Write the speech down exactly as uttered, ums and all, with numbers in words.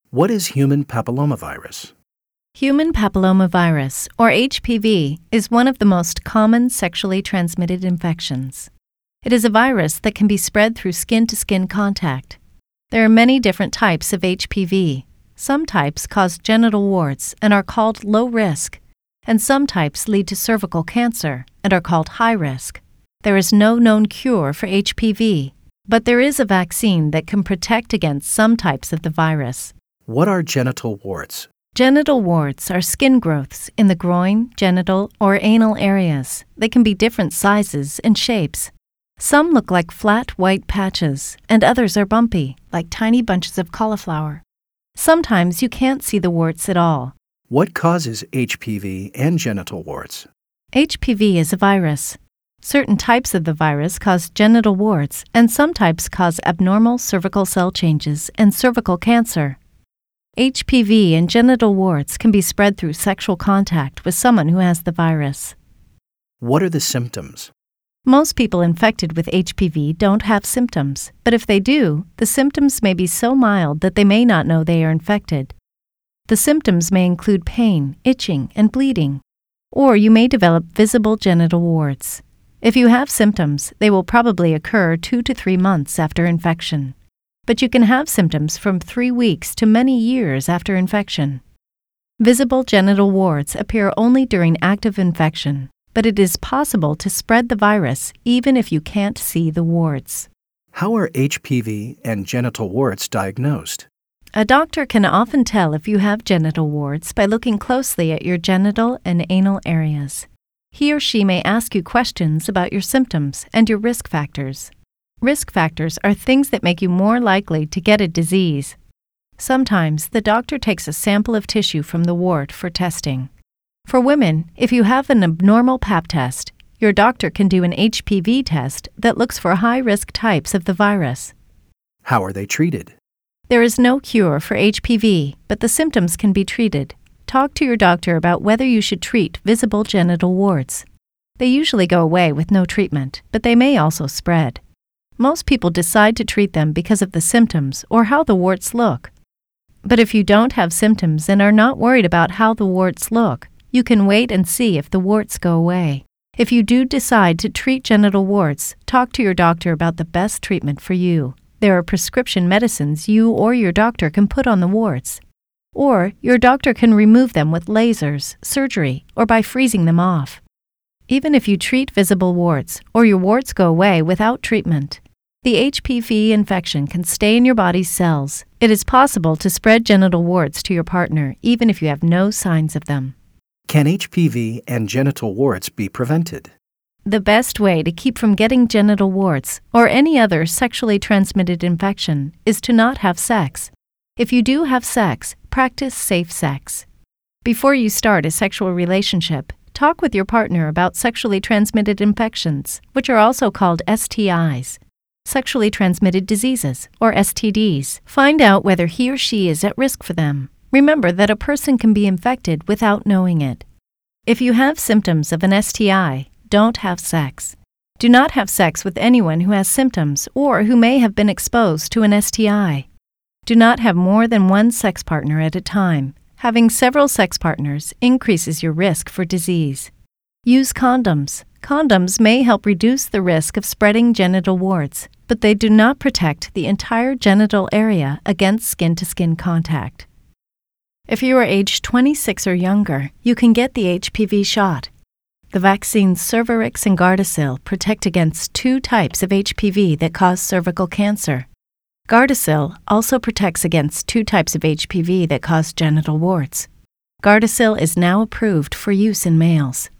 What is human papillomavirus? Human papillomavirus, or H P V, is one of the most common sexually transmitted infections. It is a virus that can be spread through skin-to-skin contact. There are many different types of H P V. Some types cause genital warts and are called low risk, and some types lead to cervical cancer and are called high risk. There is no known cure for H P V, but there is a vaccine that can protect against some types of the virus. What are genital warts? Genital warts are skin growths in the groin, genital, or anal areas. They can be different sizes and shapes. Some look like flat white patches, and others are bumpy, like tiny bunches of cauliflower. Sometimes you can't see the warts at all. What causes H P V and genital warts? H P V is a virus. Certain types of the virus cause genital warts, and some types cause abnormal cervical cell changes and cervical cancer. H P V and genital warts can be spread through sexual contact with someone who has the virus. What are the symptoms? Most people infected with H P V don't have symptoms, but if they do, the symptoms may be so mild that they may not know they are infected. The symptoms may include pain, itching, and bleeding, or you may develop visible genital warts. If you have symptoms, they will probably occur two to three months after infection. But you can have symptoms from three weeks to many years after infection. Visible genital warts appear only during active infection, but it is possible to spread the virus even if you can't see the warts. How are H P V and genital warts diagnosed? A doctor can often tell if you have genital warts by looking closely at your genital and anal areas. He or she may ask you questions about your symptoms and your risk factors. Risk factors are things that make you more likely to get a disease. Sometimes the doctor takes a sample of tissue from the wart for testing. For women, if you have an abnormal pap test, your doctor can do an H P V test that looks for high-risk types of the virus. How are they treated? There is no cure for H P V, but the symptoms can be treated. Talk to your doctor about whether you should treat visible genital warts. They usually go away with no treatment, but they may also spread. Most people decide to treat them because of the symptoms or how the warts look. But if you don't have symptoms and are not worried about how the warts look, you can wait and see if the warts go away. If you do decide to treat genital warts, talk to your doctor about the best treatment for you. There are prescription medicines you or your doctor can put on the warts. Or your doctor can remove them with lasers, surgery, or by freezing them off. Even if you treat visible warts or your warts go away without treatment, the H P V infection can stay in your body's cells. It is possible to spread genital warts to your partner even if you have no signs of them. Can H P V and genital warts be prevented? The best way to keep from getting genital warts or any other sexually transmitted infection is to not have sex. If you do have sex, practice safe sex. Before you start a sexual relationship, talk with your partner about sexually transmitted infections, which are also called S T Is. Sexually transmitted diseases, or S T Ds. Find out whether he or she is at risk for them. Remember that a person can be infected without knowing it. If you have symptoms of an S T I, don't have sex. Do not have sex with anyone who has symptoms or who may have been exposed to an S T I. Do not have more than one sex partner at a time. Having several sex partners increases your risk for disease. Use condoms. Condoms may help reduce the risk of spreading genital warts, but they do not protect the entire genital area against skin-to-skin contact. If you are aged twenty-six or younger, you can get the H P V shot. The vaccines Cervarix and Gardasil protect against two types of H P V that cause cervical cancer. Gardasil also protects against two types of H P V that cause genital warts. Gardasil is now approved for use in males.